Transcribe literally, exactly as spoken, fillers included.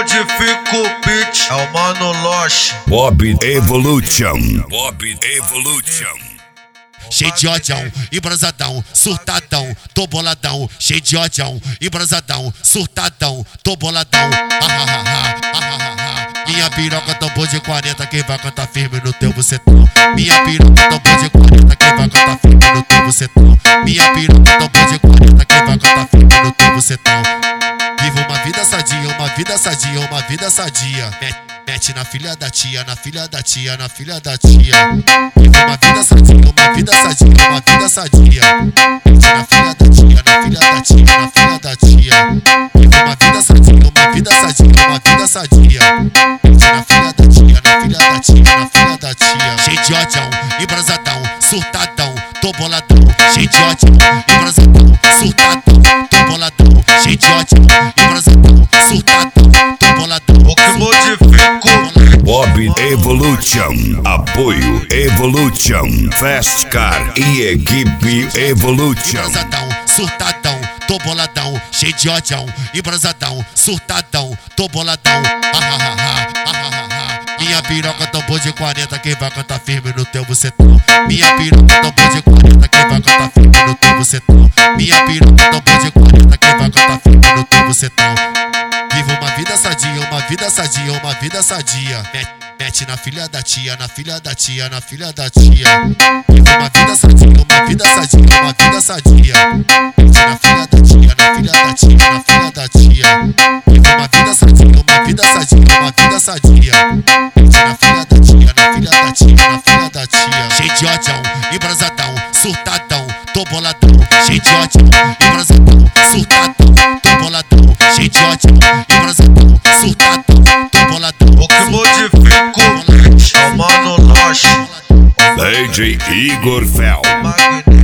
modifica o beat, é o Mano Loche. Bob Evolution. Bob Evolution. Cheio de odião, embrasadão, surtadão, tô boladão. Cheio de odião, embrasadão, surtadão, tô boladão. Ah, ah, ah, ah, ah, ah, ah. Minha piroca tambor de quarenta, quem vai cantar firme no teu bucetão. Minha piroca tambor de quarenta, quem vai cantar firme no teu bucetão. Minha piroca tambor de quarenta, quem vai cantar firme no teu bucetão. Viva uma vida sadia, uma vida sadia, uma vida sadia. Mete na filha da tia, na filha da tia, na filha da tia. Viva uma vida sadia, uma vida sadia, uma vida sadia. Mete na filha da tia, na filha da tia, na filha da tia. Viva uma vida sadia, uma vida sadia, uma vida sadia. Mete na filha da tia, na filha da tia, na filha da tia. Cheio de odião, embrasadão, surtadão, tô boladão. Cheio de odião, embrasadão, surtadão, tô boladão. Cheio de odião, embrasadão, surtadão, tô boladão. O que modifica o Bob Evolution. Apoio Evolution. Fast Car e equipe Evolution. Embrasadão, surtadão, tô boladão. Cheio de odião, embrasadão, surtadão, tô boladão. Ah, ah, ah, ah, ah, ah, ah. Minha piroca tambor de quarenta, quem vai cantar firme no teu bucetão. Minha piroca tambor de quarenta, quem vai cantar firme no teu bucetão. Minha piroca tambor de quarenta, quem vai cantar firme no teu bucetão. Viva uma vida sadia, uma vida sadia, uma vida sadia. Mete na filha da tia, na filha da tia, na filha da tia. Viva uma vida sadia, uma vida sadia, uma vida sadia. Mete na filha da tia, na filha da tia, na filha da tia. Viva uma vida sadia, uma vida sadia, uma vida sadia. Mete na filha da tia, na filha da tia, na filha da tia. Cheio de odião, embrasadão, surtadão, tô boladão. Cheio de odião, embrasadão, surtadão, tô boladão. Cheio de odião, embrasadão, surtadão, tô boladão. O que modifica o beat, é o Mano Loche. D J Igor Fel. Magnífico.